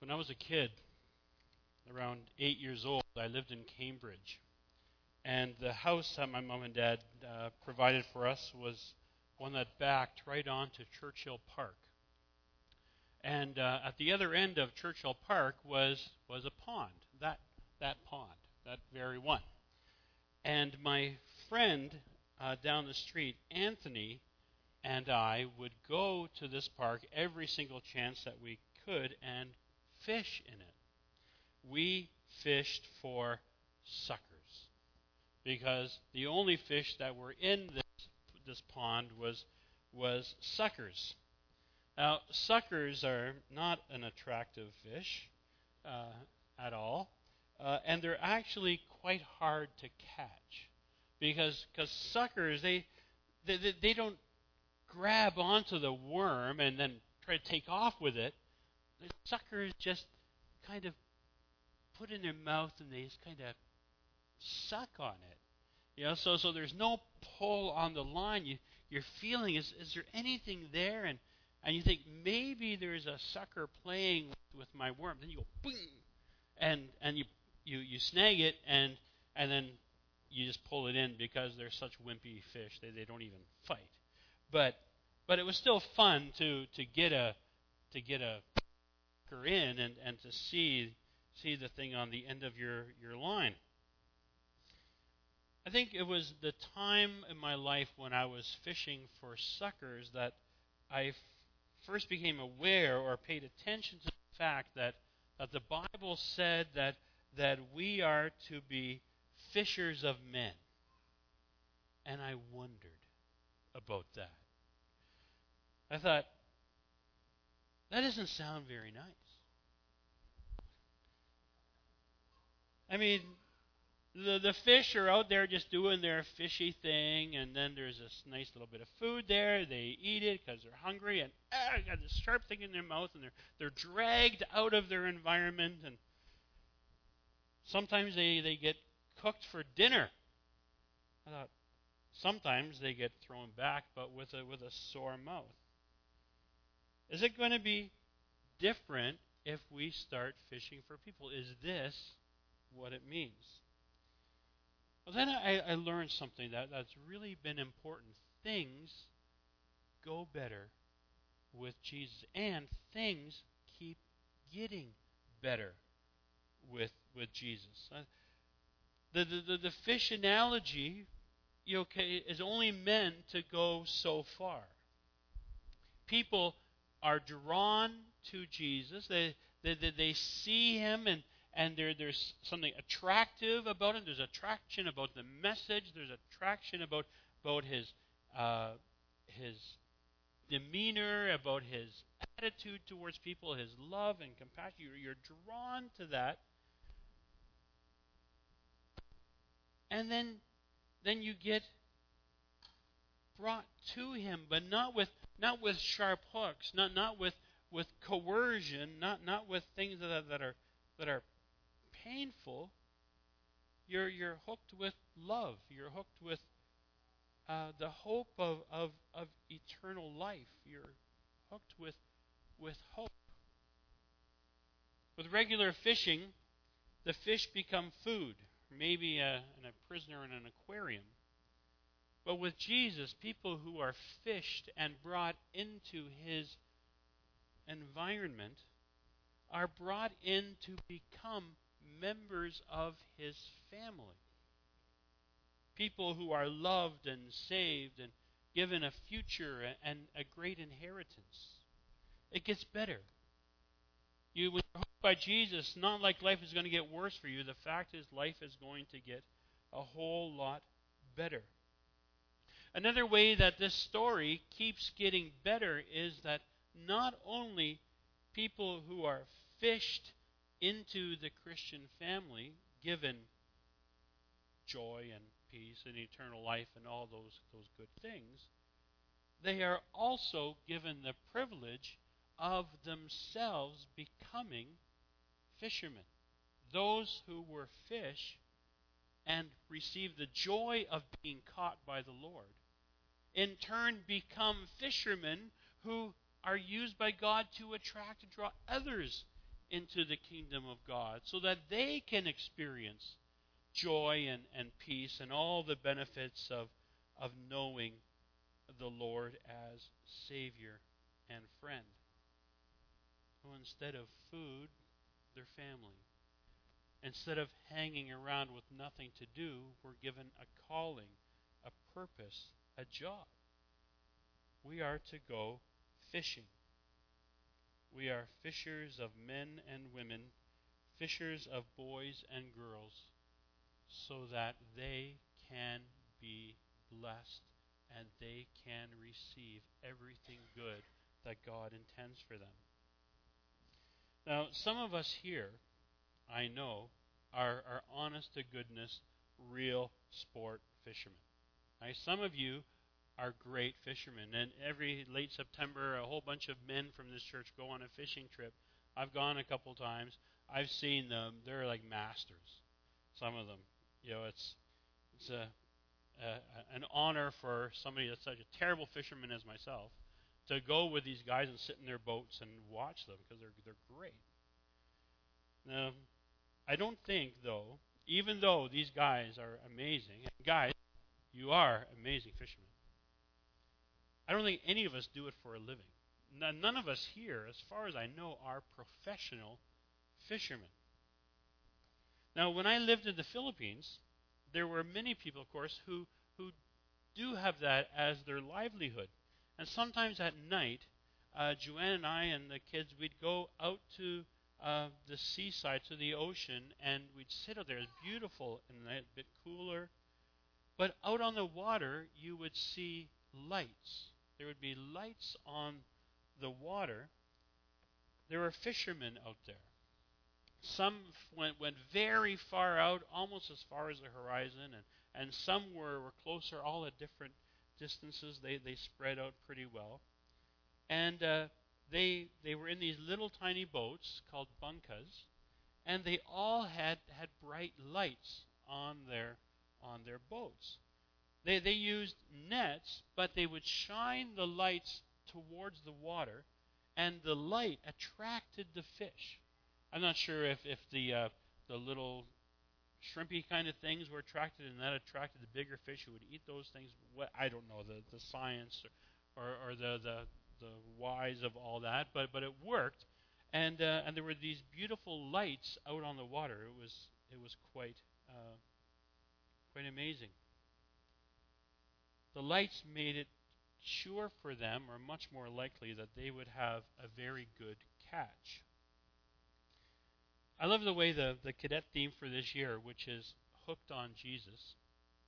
When I was a kid, around 8 years old, I lived in Cambridge. And the house that my mom and dad provided for us was one that backed right onto Churchill Park. And at the other end of Churchill Park was a pond, that pond, that very one. And my friend down the street, Anthony, and I would go to this park every single chance that we could and fish in it. We fished for suckers because the only fish that were in this pond was suckers. Now, suckers are not an attractive fish at all, and they're actually quite hard to catch because suckers they don't grab onto the worm and then try to take off with it. The suckers just kind of put in their mouth and they just kind of suck on it. So there's no pull on the line. You're feeling, is there anything there? And you think, maybe there's a sucker playing with my worm. Then you go, boom, and you snag it, and then you just pull it in because they're such wimpy fish. They don't even fight. But it was still fun to get a sucker in and to see the thing on the end of your line. I think it was the time in my life when I was fishing for suckers that I first became aware or paid attention to the fact that the Bible said that we are to be fishers of men. And I wondered about that. I thought, that doesn't sound very nice. I mean, the fish are out there just doing their fishy thing, and then there's this nice little bit of food there. They eat it because they're hungry, and got this sharp thing in their mouth, and they're dragged out of their environment, and sometimes they get cooked for dinner. I thought, sometimes they get thrown back, but with a sore mouth. Is it going to be different if we start fishing for people? Is this what it means? Well, then I learned something that's really been important. Things go better with Jesus, and things keep getting better with Jesus. The fish analogy, is only meant to go so far. People are drawn to Jesus. They see him, and there's something attractive about it. There's attraction about the message. There's attraction about his demeanor, about his attitude towards people, his love and compassion. You're drawn to that. And then you get brought to him, but not with sharp hooks, not with coercion, not with things that are painful. You're hooked with love. You're hooked with the hope of eternal life. You're hooked with hope. With regular fishing, the fish become food, maybe a prisoner in an aquarium. But with Jesus, people who are fished and brought into his environment are brought in to become members of his family. People who are loved and saved and given a future and a great inheritance. It gets better. When you're hooked by Jesus, not like life is going to get worse for you. The fact is, life is going to get a whole lot better. Another way that this story keeps getting better is that not only people who are fished into the Christian family, given joy and peace and eternal life and all those good things, they are also given the privilege of themselves becoming fishermen. Those who were fish and received the joy of being caught by the Lord, in turn become fishermen who are used by God to attract and draw others into the kingdom of God so that they can experience joy and peace and all the benefits of knowing the Lord as Savior and friend. So instead of food, their family. Instead of hanging around with nothing to do, we're given a calling, a purpose, a job. We are to go fishing. We are fishers of men and women, fishers of boys and girls, so that they can be blessed and they can receive everything good that God intends for them. Now, some of us here, I know, are honest-to-goodness, real sport fishermen. Right? Some of you are great fishermen, and every late September, a whole bunch of men from this church go on a fishing trip. I've gone a couple times. I've seen them. They're like masters, some of them. It's an honor for somebody that's such a terrible fisherman as myself to go with these guys and sit in their boats and watch them because they're great. Now, I don't think, though, even though these guys are amazing, and guys, you are amazing fishermen, I don't think any of us do it for a living. None of us here, as far as I know, are professional fishermen. Now, when I lived in the Philippines, there were many people, of course, who do have that as their livelihood. And sometimes at night, Joanne and I and the kids, we'd go out to the seaside, to the ocean, and we'd sit out there. It's beautiful and a bit cooler. But out on the water, you would see lights. There would be lights on the water. There were fishermen out there. Some went very far out, almost as far as the horizon, and some were closer, all at different distances. They spread out pretty well. And they were in these little tiny boats called bunkas, and they all had bright lights on their boats. They used nets, but they would shine the lights towards the water, and the light attracted the fish. I'm not sure if the little shrimpy kind of things were attracted, and that attracted the bigger fish who would eat those things. I don't know the science or the whys of all that, but it worked, and there were these beautiful lights out on the water. It was quite amazing. The lights made it sure for them, or much more likely, that they would have a very good catch. I love the way the cadet theme for this year, which is Hooked on Jesus,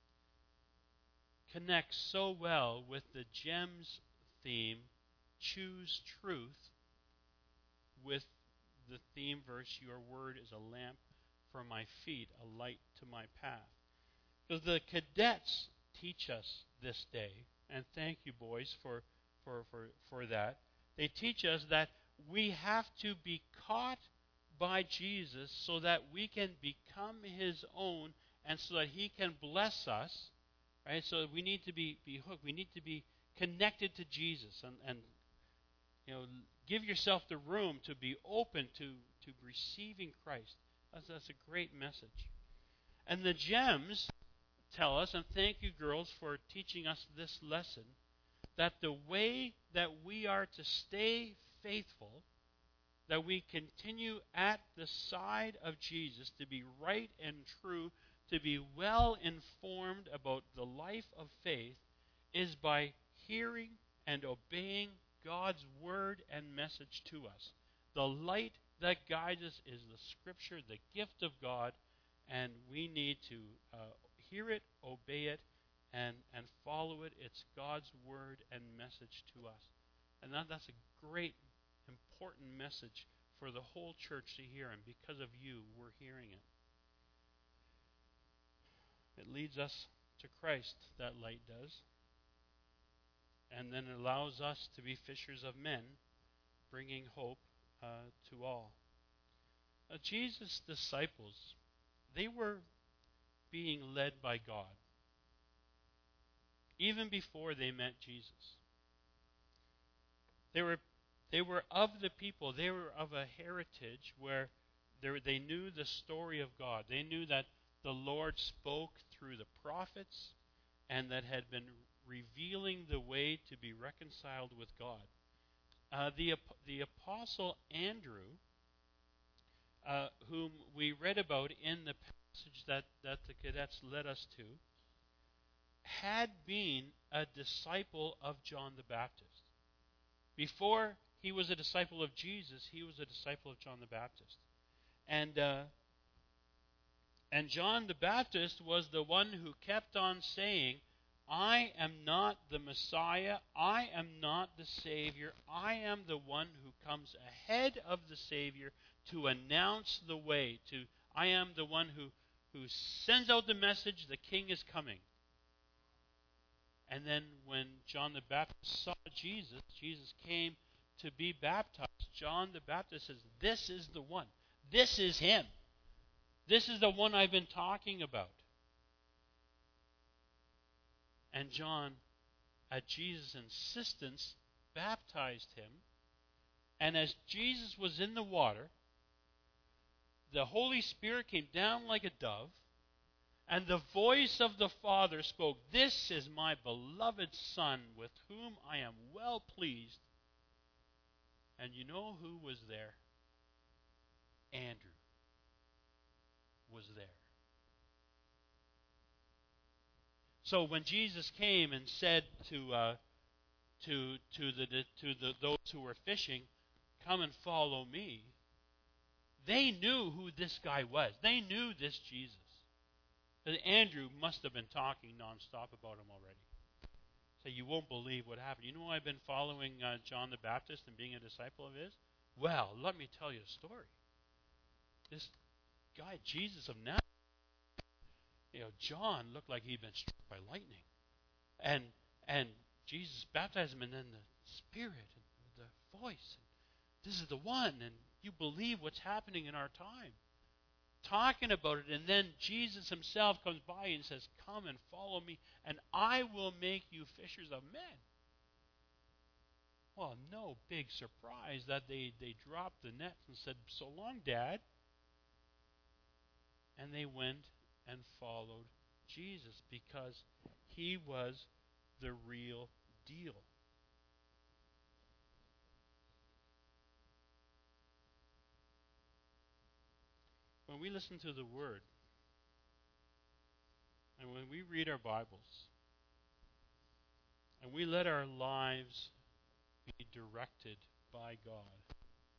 connects so well with the GEMS theme, Choose Truth, with the theme verse, Your word is a lamp for my feet, a light to my path. Because the cadets teach us this day, and thank you, boys, for that. They teach us that we have to be caught by Jesus so that we can become His own and so that He can bless us. Right? So we need to be hooked. We need to be connected to Jesus and give yourself the room to be open to receiving Christ. That's a great message. And the GEMS tell us, and thank you, girls, for teaching us this lesson, that the way that we are to stay faithful, that we continue at the side of Jesus, to be right and true, to be well informed about the life of faith, is by hearing and obeying God's word and message to us. The light that guides us is the Scripture, the gift of God, and we need to hear it, obey it, and follow it. It's God's word and message to us. And that's a great, important message for the whole church to hear, and because of you, we're hearing it. It leads us to Christ, that light does. And then it allows us to be fishers of men, bringing hope to all. Jesus' disciples, they were being led by God, even before they met Jesus. They were They were of the people. They were of a heritage where they knew the story of God. They knew that the Lord spoke through the prophets and that had been revealing the way to be reconciled with God. The apostle Andrew, whom we read about in the passage that the cadets led us to, had been a disciple of John the Baptist. Before he was a disciple of Jesus, he was a disciple of John the Baptist. And John the Baptist was the one who kept on saying, I am not the Messiah, I am not the Savior, I am the one who comes ahead of the Savior to announce the way. I am the one who sends out the message, the King is coming. And then when John the Baptist saw Jesus, Jesus came to be baptized. John the Baptist says, this is the one. This is him. This is the one I've been talking about. And John, at Jesus' insistence, baptized him. And as Jesus was in the water, the Holy Spirit came down like a dove, and the voice of the Father spoke, this is my beloved Son, with whom I am well pleased. And you know who was there? Andrew was there. So when Jesus came and said to those who were fishing, come and follow me, they knew who this guy was. They knew this Jesus. And Andrew must have been talking nonstop about him already. So you won't believe what happened. You know why I've been following John the Baptist and being a disciple of his? Well, let me tell you a story. This guy, Jesus of Nazareth, John looked like he'd been struck by lightning. And Jesus baptized him, and then the Spirit and the voice. This is the one, and you believe what's happening in our time. Talking about it, and then Jesus himself comes by and says, come and follow me, and I will make you fishers of men. Well, no big surprise that they dropped the nets and said, so long, Dad. And they went and followed Jesus because he was the real deal. When we listen to the Word, and when we read our Bibles, and we let our lives be directed by God,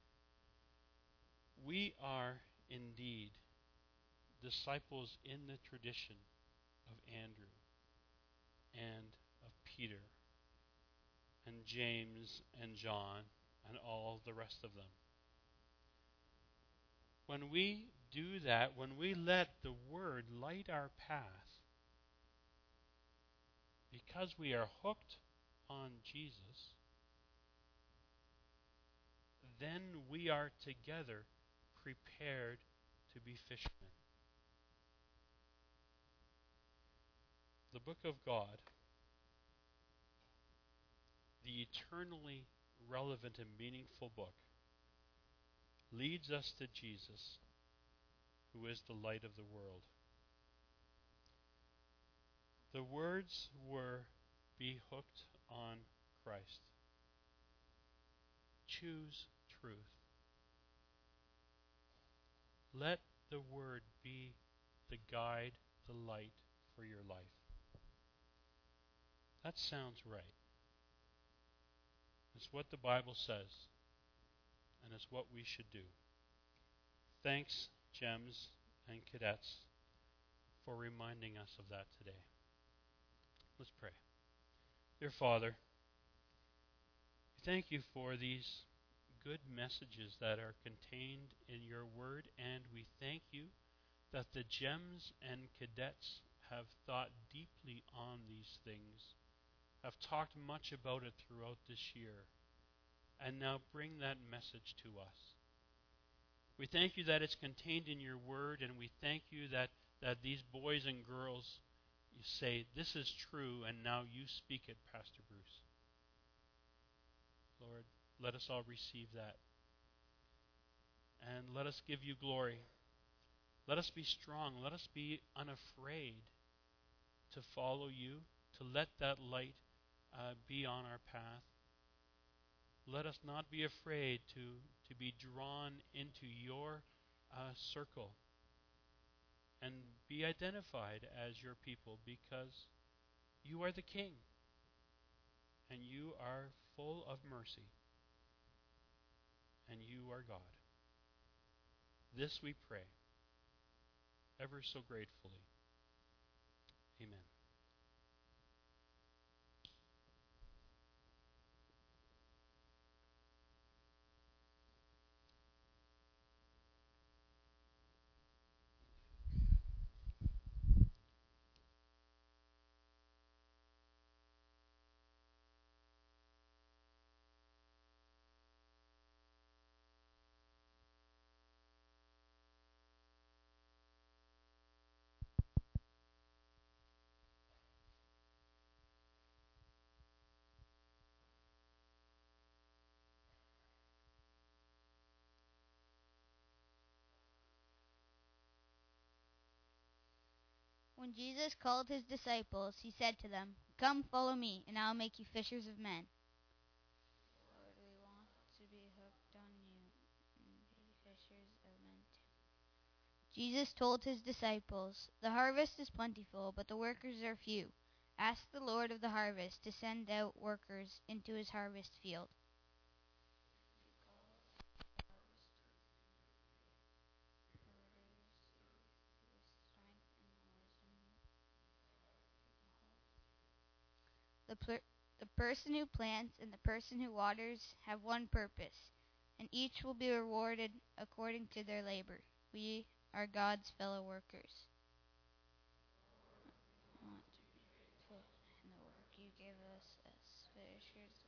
we are indeed disciples in the tradition of Andrew and of Peter and James and John and all the rest of them. When we do that, when we let the Word light our path, because we are hooked on Jesus, then we are together prepared to be fishermen. The book of God, the eternally relevant and meaningful book, leads us to Jesus, who is the light of the world. The words were, be hooked on Christ. Choose truth. Let the Word be the guide, the light for your life. That sounds right. It's what the Bible says, and it's what we should do. Thanks, Gems and Cadets, for reminding us of that today. Let's pray. Dear Father, thank you for these good messages that are contained in your Word, and we thank you that the Gems and Cadets have thought deeply on these things, have talked much about it throughout this year, and now bring that message to us. We thank you that it's contained in your Word, and we thank you that these boys and girls, you say, this is true, and now you speak it, Pastor Bruce. Lord, Let us all receive that. And let us give you glory. Let us be strong. Let us be unafraid to follow you, to let that light be on our path. Let us not be afraid to be drawn into your circle and be identified as your people, because you are the King and you are full of mercy and you are God. This we pray, ever so gratefully. Amen. When Jesus called his disciples, he said to them, "Come, follow me, and I will make you fishers of men." Lord, we want to be hooked on you and be fishers of men too. Jesus told his disciples, "The harvest is plentiful, but the workers are few. Ask the Lord of the harvest to send out workers into his harvest field." The person who plants and the person who waters have one purpose, and each will be rewarded according to their labor. We are God's fellow workers. I want to put in the work you give us as fishers